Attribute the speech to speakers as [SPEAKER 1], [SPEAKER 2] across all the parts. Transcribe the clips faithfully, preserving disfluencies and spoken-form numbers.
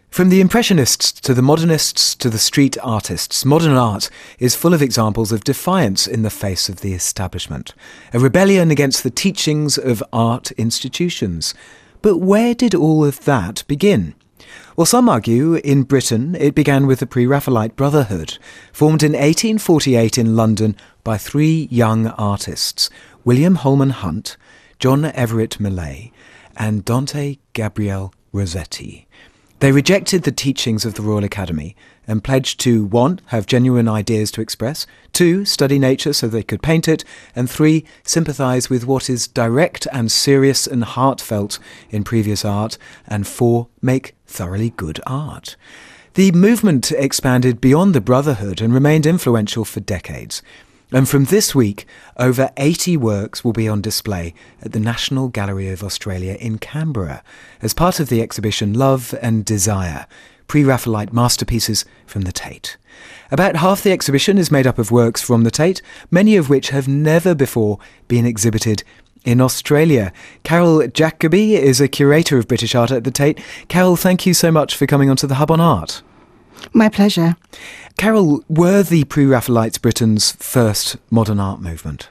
[SPEAKER 1] From the Impressionists to the Modernists to the street artists, modern art is full of examples of defiance in the face of the establishment, a rebellion against the teachings of art institutions. But where did all of that begin? Well, some argue in Britain it began with the Pre-Raphaelite Brotherhood, formed in eighteen forty-eight in London by three young artists, William Holman Hunt, John Everett Millais, and Dante Gabriel Rossetti. They rejected the teachings of the Royal Academy and pledged to, one, have genuine ideas to express, two, study nature so they could paint it, and three, sympathise with what is direct and serious and heartfelt in previous art, and four, make thoroughly good art. The movement expanded beyond the Brotherhood and remained influential for decades. And from this week, over eighty works will be on display at the National Gallery of Australia in Canberra as part of the exhibition Love and Desire, Pre-Raphaelite Masterpieces from the Tate. About half the exhibition is made up of works from the Tate, many of which have never before been exhibited in Australia. Carol Jacoby is a curator of British art at the Tate. Carol, thank you so much for coming onto the Hub on Art.
[SPEAKER 2] My pleasure.
[SPEAKER 1] Carol, were the Pre-Raphaelites Britain's first modern art movement?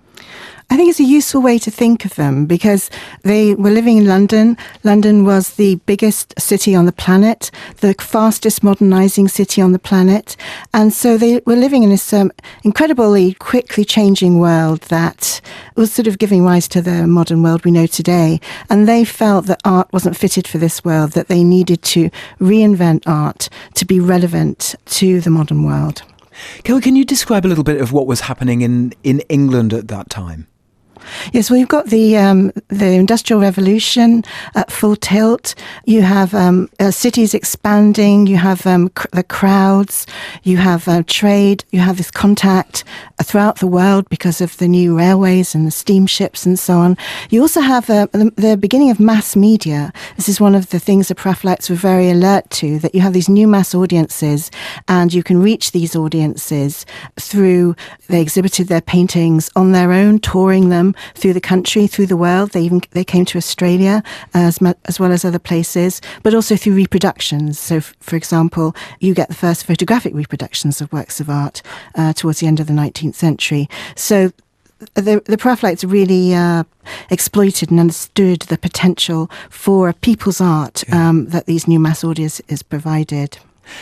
[SPEAKER 2] I think it's a useful way to think of them because they were living in London. London was the biggest city on the planet, the fastest modernising city on the planet. And so they were living in this um, incredibly quickly changing world that was sort of giving rise to the modern world we know today. And they felt that art wasn't fitted for this world, that they needed to reinvent art to be relevant to the modern world.
[SPEAKER 1] Carol, can you describe a little bit of what was happening in, in England at that time?
[SPEAKER 2] Yes, well, you've got the um, the Industrial Revolution at full tilt. You have um, uh, cities expanding. You have um, cr- the crowds. You have uh, trade. You have this contact throughout the world because of the new railways and the steamships and so on. You also have uh, the, the beginning of mass media. This is one of the things the Pre-Raphaelites were very alert to, that you have these new mass audiences and you can reach these audiences through, they exhibited their paintings on their own, touring them through the country, through the world. They even they came to Australia as as well as other places, but also through reproductions. So, f- for example, you get the first photographic reproductions of works of art uh, towards the end of the nineteenth century. So the, the Pre-Raphaelites really uh, exploited and understood the potential for people's art um, that these new mass audiences provided.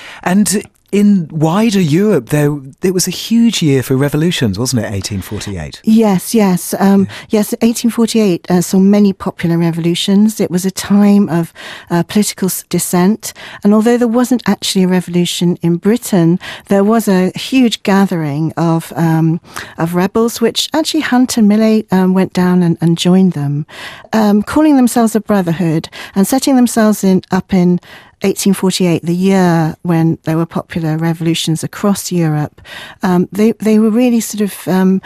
[SPEAKER 1] And in wider Europe, there it was a huge year for revolutions, wasn't it, eighteen forty-eight?
[SPEAKER 2] Yes, yes. Um, yeah. Yes, eighteen forty-eight uh, saw many popular revolutions. It was a time of uh, political dissent. And although there wasn't actually a revolution in Britain, there was a huge gathering of um, of rebels, which actually Hunt and Millais um, went down and, and joined them, um, calling themselves a brotherhood and setting themselves in up in eighteen forty-eight, the year when there were popular revolutions across Europe. Um, they they were really sort of um,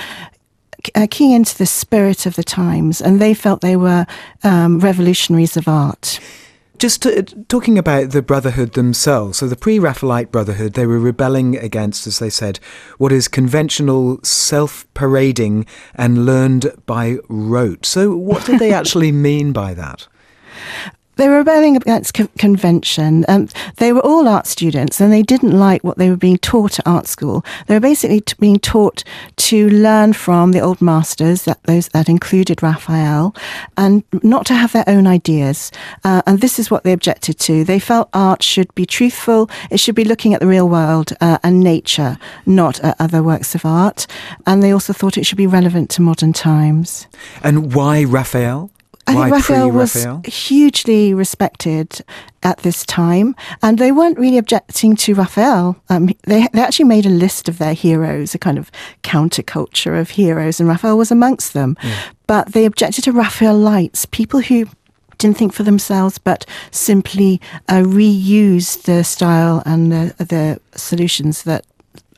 [SPEAKER 2] uh, keying into the spirit of the times, and they felt they were um, revolutionaries of art.
[SPEAKER 1] Just to, talking about the Brotherhood themselves, so the Pre-Raphaelite Brotherhood, they were rebelling against, as they said, what is conventional, self-parading and learned by rote. So what did they actually mean by that?
[SPEAKER 2] They were rebelling against co- convention. Um, they were all art students and they didn't like what they were being taught at art school. They were basically t- being taught to learn from the old masters, that those that included Raphael, and not to have their own ideas. Uh, and this is what they objected to. They felt art should be truthful. It should be looking at the real world uh, and nature, not at other works of art. And they also thought it should be relevant to modern times.
[SPEAKER 1] And why Raphael?
[SPEAKER 2] I
[SPEAKER 1] Why
[SPEAKER 2] think Raphael was
[SPEAKER 1] pre-Raphael?
[SPEAKER 2] hugely respected at this time, and they weren't really objecting to Raphael. Um, they, they actually made a list of their heroes, a kind of counterculture of heroes, and Raphael was amongst them. Yeah. But they objected to Raphaelites, people who didn't think for themselves, but simply uh, reused the style and the, the solutions that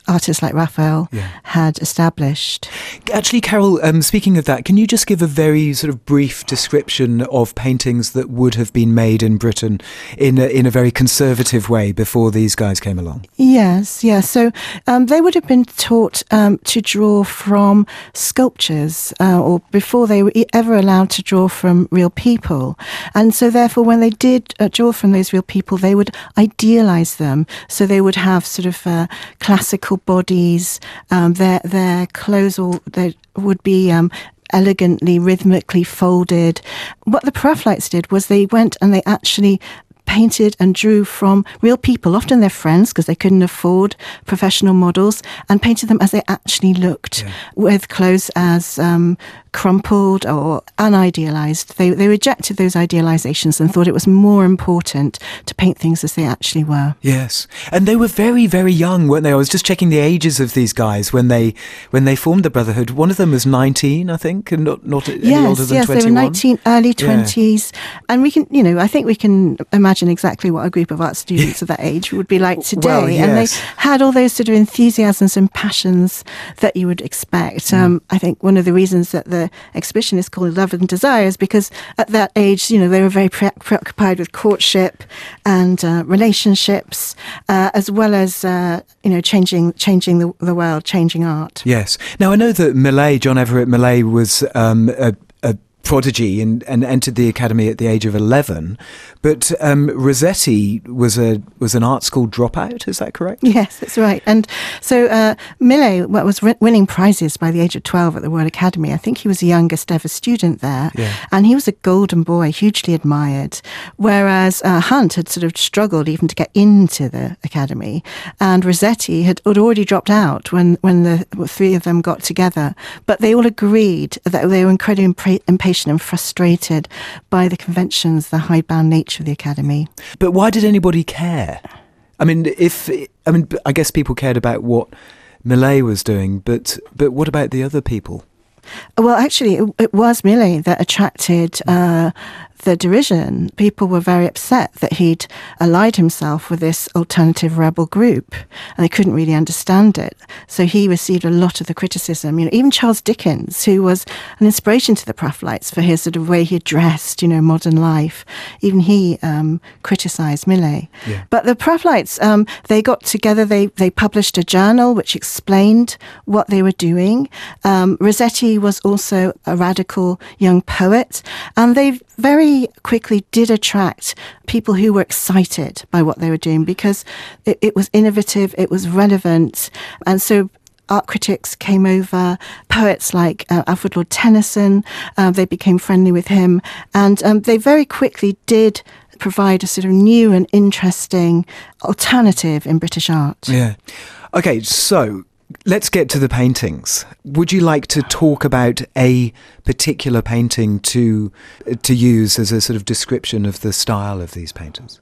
[SPEAKER 2] artists like Raphael
[SPEAKER 1] yeah.
[SPEAKER 2] had established.
[SPEAKER 1] Actually, Carol, um, speaking of that, can you just give a very sort of brief description of paintings that would have been made in Britain in a, in a very conservative way before these guys came along?
[SPEAKER 2] Yes, yes. So um, they would have been taught um, to draw from sculptures, uh, or before they were ever allowed to draw from real people. And so therefore, when they did uh, draw from those real people, they would idealize them. So they would have sort of uh, classical bodies, um, their their clothes all they would be um, elegantly, rhythmically folded. What the Prephlites did was they went and they actually painted and drew from real people, often their friends, because they couldn't afford professional models, and painted them as they actually looked, yeah. with clothes as um, crumpled or unidealized. They they rejected those idealizations and thought it was more important to paint things as they actually were.
[SPEAKER 1] Yes, and they were very, very young, weren't they? I was just checking the ages of these guys when they when they formed the Brotherhood. One of them was nineteen, I think, and not not any
[SPEAKER 2] yes,
[SPEAKER 1] older than
[SPEAKER 2] yes,
[SPEAKER 1] twenty-one.
[SPEAKER 2] Yes, they were nineteen, early twenties, yeah. And we can, you know, I think we can imagine exactly what a group of art students of that age would be like today.
[SPEAKER 1] Well, yes.
[SPEAKER 2] And they had all those sort of enthusiasms and passions that you would expect. Mm. Um, I think one of the reasons that the exhibition is called Love and Desire is because at that age, you know, they were very pre- preoccupied with courtship and uh, relationships, uh, as well as, uh, you know, changing changing the, the world, changing art.
[SPEAKER 1] Yes. Now, I know that Millet, John Everett Millet, was um, a, a prodigy and, and entered the academy at the age of eleven, but um, Rossetti was a was an art school dropout. Is that correct?
[SPEAKER 2] Yes, that's right. And so uh, Millet was re- winning prizes by the age of twelve at the Royal Academy. I think he was the youngest ever student there, yeah. And he was a golden boy, hugely admired. Whereas uh, Hunt had sort of struggled even to get into the academy, and Rossetti had, had already dropped out when when the three of them got together. But they all agreed that they were incredibly impra- impatient and frustrated by the conventions, the hidebound nature of the academy.
[SPEAKER 1] But why did anybody care? I mean, if I mean, I guess people cared about what Millet was doing, but but what about the other people?
[SPEAKER 2] Well, actually, it, it was Millet that attracted uh, the derision. People were very upset that he'd allied himself with this alternative rebel group, and they couldn't really understand it. So he received a lot of the criticism. You know, even Charles Dickens, who was an inspiration to the Prephlites for his sort of way he addressed, you know, modern life, even he um, criticised Millet. Yeah. But the Prephlites, um, they got together. They they published a journal which explained what they were doing. Um, Rossetti was also a radical young poet, and they very quickly did attract people who were excited by what they were doing because it, it was innovative, it was relevant, and so art critics came over, poets like uh, Alfred Lord Tennyson, uh, they became friendly with him, and um, they very quickly did provide a sort of new and interesting alternative in British art.
[SPEAKER 1] Yeah. Okay, so let's get to the paintings. Would you like to talk about a particular painting to to use as a sort of description of the style of these painters?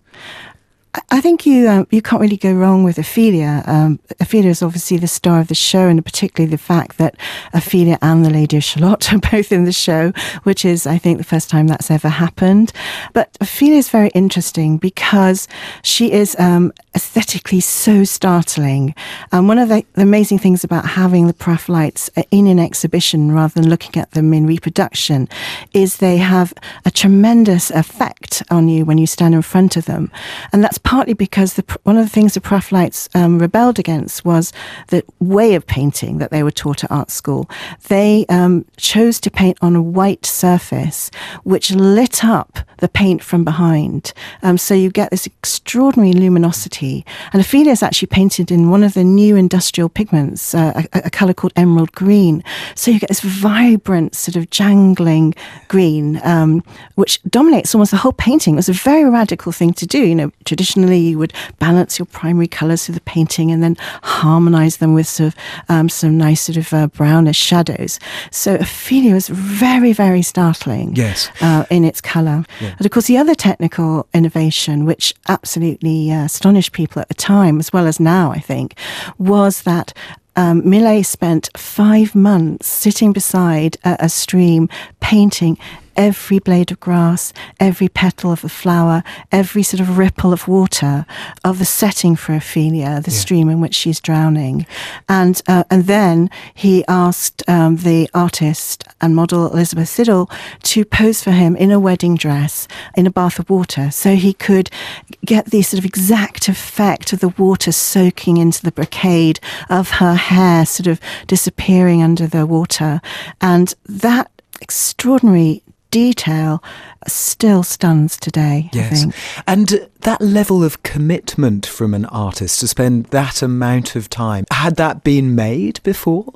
[SPEAKER 2] I think you um, you can't really go wrong with Ophelia. Um, Ophelia is obviously the star of the show, and particularly the fact that Ophelia and the Lady of Shalott are both in the show, which is, I think, the first time that's ever happened. But Ophelia is very interesting because she is um, aesthetically so startling. And one of the, the amazing things about having the Prephlites in an exhibition rather than looking at them in reproduction is they have a tremendous effect on you when you stand in front of them. And that's partly because the, one of the things the Prephlites um, rebelled against was the way of painting that they were taught at art school. They um, chose to paint on a white surface which lit up the paint from behind. Um, so you get this extraordinary luminosity. And Ophelia is actually painted in one of the new industrial pigments, uh, a, a colour called emerald green. So you get this vibrant sort of jangling green, um, which dominates almost the whole painting. It was a very radical thing to do. You know, traditionally you would balance your primary colours through the painting and then harmonise them with sort of um, some nice sort of uh, brownish shadows. So Ophelia was very, very startling.
[SPEAKER 1] Yes.
[SPEAKER 2] Uh, in its colour. Yeah. And of course the other technical innovation which absolutely uh, astonished people at the time as well as now, I think, was that Um, Millet spent five months sitting beside a, a stream, painting every blade of grass, every petal of a flower, every sort of ripple of water of the setting for Ophelia, the yeah. stream in which she's drowning. And uh, and then he asked um, the artist and model Elizabeth Siddal to pose for him in a wedding dress in a bath of water, so he could get the sort of exact effect of the water soaking into the brocade, of her hair sort of disappearing under the water. And that extraordinary detail still stuns today, yes. I think.
[SPEAKER 1] And that level of commitment from an artist to spend that amount of time, had that been made before?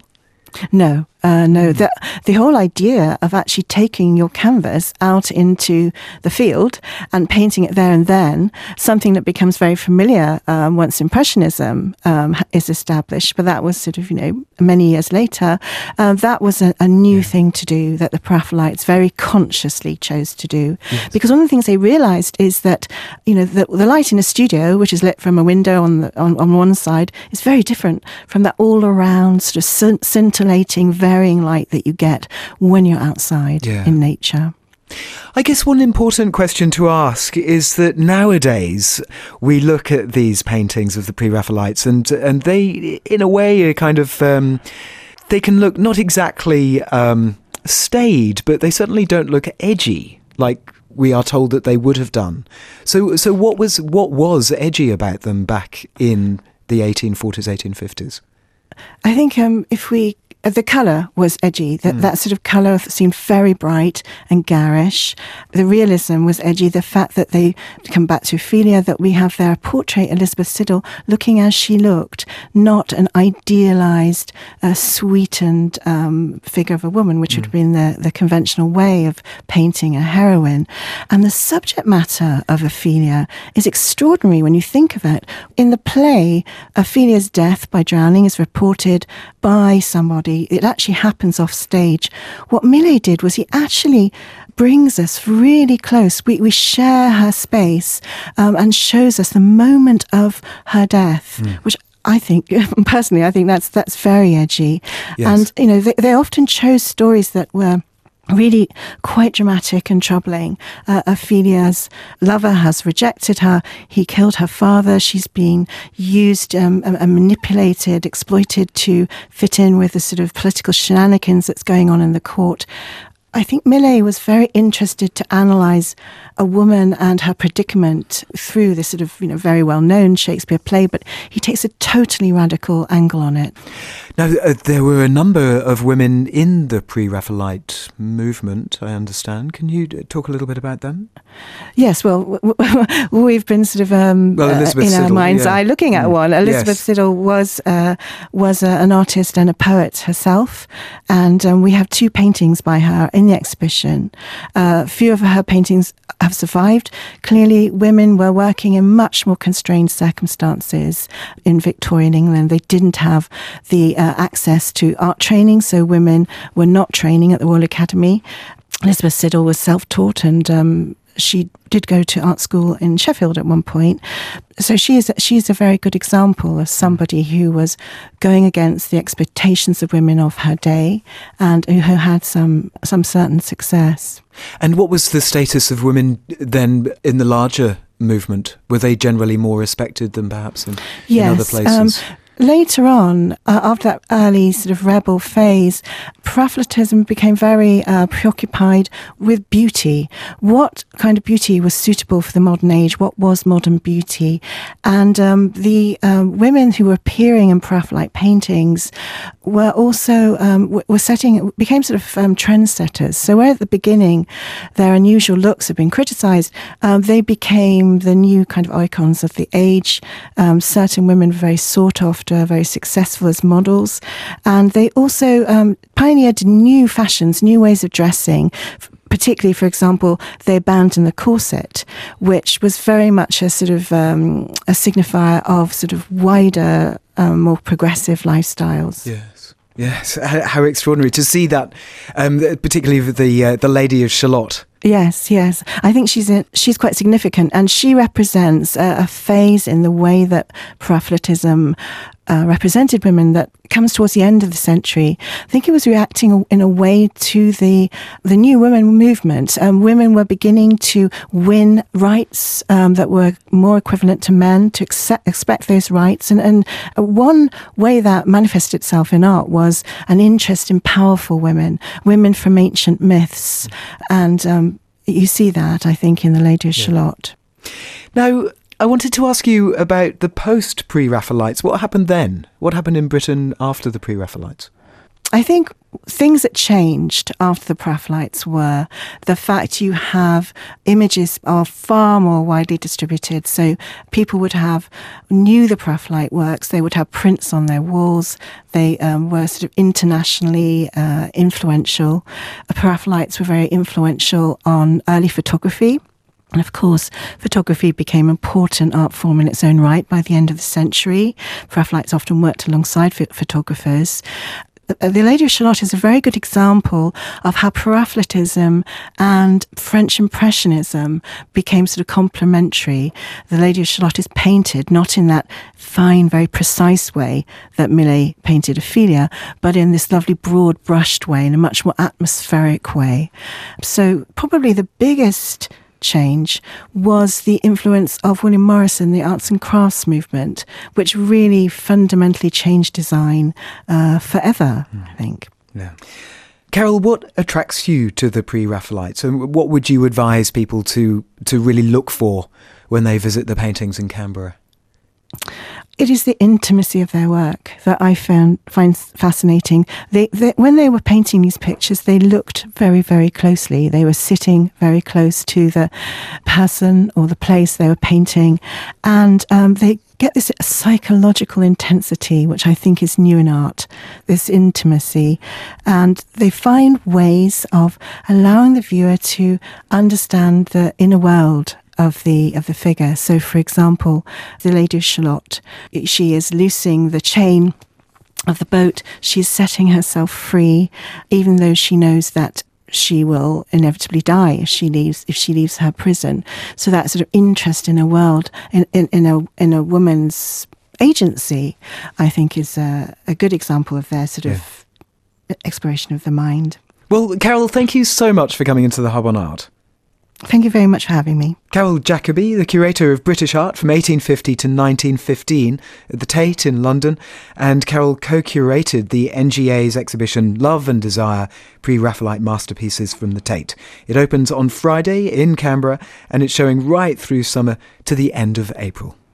[SPEAKER 2] No, uh, no. The, the whole idea of actually taking your canvas out into the field and painting it there and then, something that becomes very familiar um, once Impressionism um, is established, but that was sort of, you know, many years later, uh, that was a, a new yeah. thing to do that the Praphylites very consciously chose to do. Yes. Because one of the things they realised is that, you know, the, the light in a studio, which is lit from a window on, the, on, on one side, is very different from that all-around sort of scintillating, varying light that you get when you're outside yeah. in nature.
[SPEAKER 1] I guess one important question to ask is that nowadays we look at these paintings of the Pre-Raphaelites and and they, in a way, are kind of, um, they can look not exactly um, staid, but they certainly don't look edgy like we are told that they would have done. So, so what was what was edgy about them back in the eighteen forties, eighteen fifties?
[SPEAKER 2] I think um, if we the colour was edgy. That, mm. that sort of colour seemed very bright and garish. The realism was edgy. The fact that they come back to Ophelia, that we have there a portrait, Elizabeth Siddal, looking as she looked, not an idealised, uh, sweetened um, figure of a woman, which mm. would have been the, the conventional way of painting a heroine. And the subject matter of Ophelia is extraordinary when you think of it. In the play, Ophelia's death by drowning is reported by somebody. It actually happens off stage. What Millet did was he actually brings us really close. We we share her space um, and shows us the moment of her death, mm. which I think, personally, I think that's that's very edgy. Yes. And, you know, they, they often chose stories that were really quite dramatic and troubling. Uh, Ophelia's lover has rejected her. He killed her father. She's been used um, and, and manipulated, exploited to fit in with the sort of political shenanigans that's going on in the court. I think Millet was very interested to analyse a woman and her predicament through this sort of, you know, very well-known Shakespeare play, but he takes a totally radical angle on it.
[SPEAKER 1] Now, uh, there were a number of women in the Pre-Raphaelite movement, I understand. Can you talk a little bit about them?
[SPEAKER 2] Yes, well, w- w- we've been sort of um,
[SPEAKER 1] well,
[SPEAKER 2] uh, in
[SPEAKER 1] Siddal,
[SPEAKER 2] our mind's
[SPEAKER 1] yeah.
[SPEAKER 2] eye looking at mm. one. Elizabeth
[SPEAKER 1] yes.
[SPEAKER 2] Siddal was uh, was uh, an artist and a poet herself, and um, we have two paintings by her in the exhibition. Uh, a few of her paintings have survived. Clearly, women were working in much more constrained circumstances in Victorian England. They didn't have the uh, access to art training, so women were not training at the Royal Academy. Elizabeth Siddal was self-taught, and um, she did go to art school in Sheffield at one point. So she is she's a very good example of somebody who was going against the expectations of women of her day and who had some some certain success.
[SPEAKER 1] And what was the status of women then in the larger movement? Were they generally more respected than perhaps in,
[SPEAKER 2] yes,
[SPEAKER 1] in other places?
[SPEAKER 2] Um, Later on, uh, after that early sort of rebel phase, Praphylitism became very uh, preoccupied with beauty. What kind of beauty was suitable for the modern age? What was modern beauty? And um, the um, women who were appearing in Praphyelite paintings were also um, were setting became sort of um, trendsetters. So where at the beginning their unusual looks had been criticised, um, they became the new kind of icons of the age. Um, certain women were very sought after, very successful as models, and they also um, pioneered new fashions, new ways of dressing. Particularly, for example, they abandoned the corset, which was very much a sort of um, a signifier of sort of wider, um, more progressive lifestyles.
[SPEAKER 1] Yes, yes. How extraordinary to see that, um, particularly the uh, the Lady of Shalott.
[SPEAKER 2] Yes, yes. I think she's a, she's quite significant, and she represents a, a phase in the way that Pro-Athletism uh, represented women that comes towards the end of the century. I think it was reacting in a way to the the new women movement. Um, women were beginning to win rights um, that were more equivalent to men, to accept, expect those rights. And, and one way that manifested itself in art was an interest in powerful women, women from ancient myths. And um, you see that, I think, in the Lady of
[SPEAKER 1] Yeah.
[SPEAKER 2] Shalott.
[SPEAKER 1] Now, I wanted to ask you about the post-Pre-Raphaelites. What happened then? What happened in Britain after the Pre-Raphaelites?
[SPEAKER 2] I think things that changed after the Pre-Raphaelites were the fact you have images are far more widely distributed. So people would have, knew the Pre-Raphaelite works, they would have prints on their walls, they um, were sort of internationally uh, influential. The Pre-Raphaelites were very influential on early photography. And of course, photography became an important art form in its own right by the end of the century. Pre-Raphaelites often worked alongside ph- photographers. The Lady of Shalott is a very good example of how Pro-Athletism and French Impressionism became sort of complementary. The Lady of Shalott is painted not in that fine, very precise way that Millet painted Ophelia, but in this lovely broad brushed way, in a much more atmospheric way. So probably the biggest change was the influence of William Morrison, the arts and crafts movement, which really fundamentally changed design uh, forever, mm. I think.
[SPEAKER 1] Yeah. Carol, what attracts you to the Pre-Raphaelites, and what would you advise people to to really look for when they visit the paintings in Canberra?
[SPEAKER 2] It is the intimacy of their work that I found find fascinating. They, they, when they were painting these pictures, they looked very, very closely. They were sitting very close to the person or the place they were painting, and um, they get this psychological intensity, which I think is new in art, this intimacy. And they find ways of allowing the viewer to understand the inner world of the of the figure. So, for example, the Lady of Shalott, she is loosing the chain of the boat. She's setting herself free, even though she knows that she will inevitably die if she leaves if she leaves her prison. So that sort of interest in a world, in in, in a in a woman's agency, I think is a, a good example of their sort
[SPEAKER 1] yeah.
[SPEAKER 2] of exploration of the mind.
[SPEAKER 1] Well, Carol, thank you so much for coming into the Hub on Art.
[SPEAKER 2] Thank you very much for having me.
[SPEAKER 1] Carol Jacobi, the curator of British art from eighteen fifty to nineteen fifteen at the Tate in London, and Carol co-curated the N G A's exhibition Love and Desire, Pre-Raphaelite Masterpieces from the Tate. It opens on Friday in Canberra, and it's showing right through summer to the end of April.